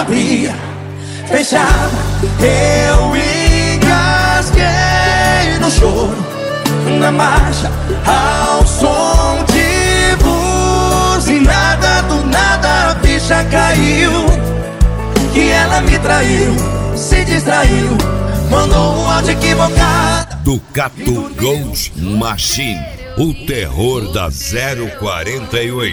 abria, fechava. Eu engasguei no choro, na marcha, ao som de buzinada. Do nada a ficha caiu, que ela me traiu, se distraiu, mandou um áudio equivocado. Ducato Gold Machine, o terror da 048.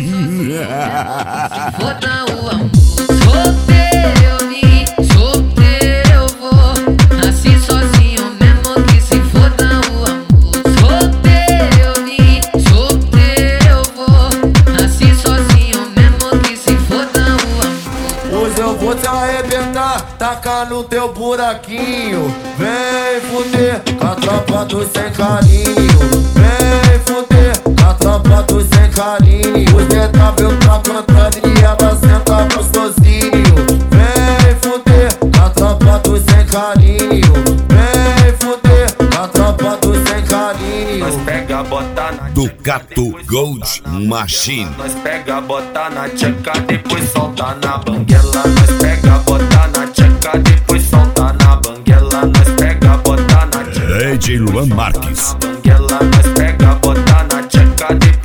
Botar o amor, solteiro eu vim, solteiro eu vou, nasci sozinho mesmo que se foda o amor. Solteiro eu vim, solteiro eu vou, nasci sozinho mesmo que se foda o amor. Hoje eu vou te arrebentar, tacar no teu buraquinho. Vem fuder com a tropa dos sem carinho. Vem fuder com a tropa dos sem carinho. Os detalhes tá cantando e ela senta gostosinho. Vem fuder com a tropa dos sem carinho. Vem fuder com a tropa dos sem carinho. Nós pega, bota na Ducato Gold Machine. Nós pega, bota na tcheca, depois solta na banguela. Nós pega, bota na tcheca, depois solta na banguela. Nós pega, bota na tcheca, DJ Luan Marques. banguela. Nós pega, bota na tcheca, depois